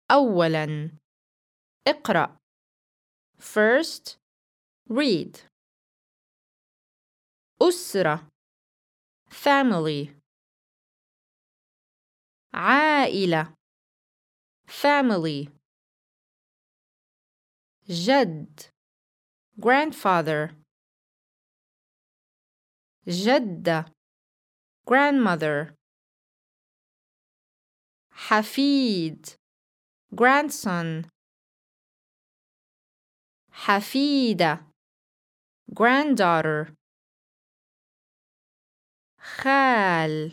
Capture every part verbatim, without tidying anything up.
أولاً اقرأ. First, read. أسرة family. عائلة family. جد grandfather. جدة grandmother. حفيد grandson. حفيدة granddaughter. خال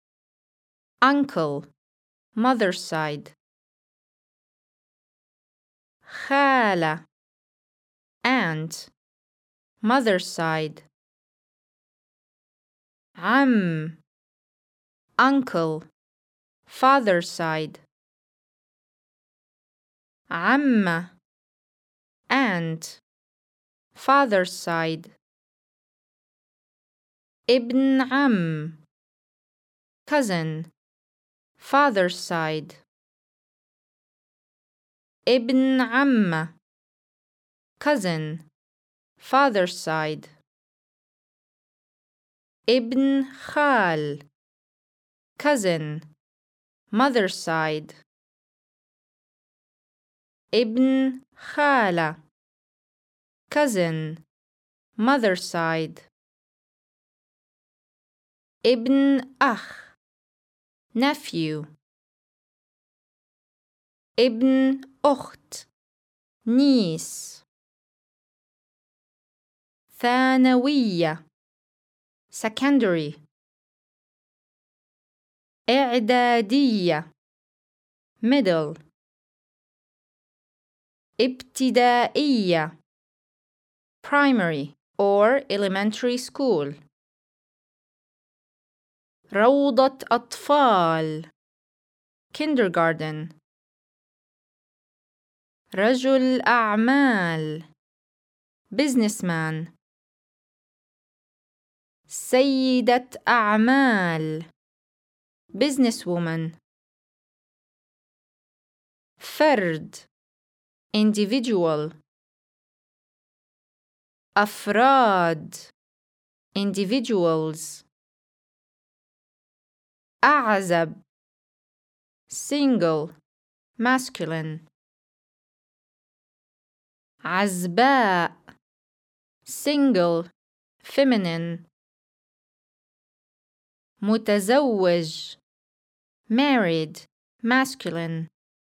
uncle mother's side. خالة aunt mother's side. عم uncle father's side. عمة aunt father's side. ابن عم cousin father's side. ابن عمة cousin father's side. ابن خال cousin mother's side. ابن خالة cousin mother's side. ابن أخ nephew. ابن أخت niece. ثانوية secondary. إعدادية middle. ابتدائية primary or elementary school. روضة أطفال kindergarten. رجل أعمال businessman. سيدة أعمال businesswoman. فرد individual. أفراد individuals. أعزب single masculine. عزباء single feminine. متزوج married masculine.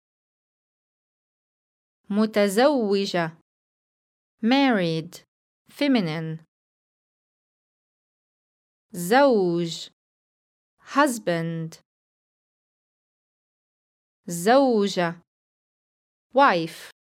متزوجة married feminine. زوج husband. زوجة wife.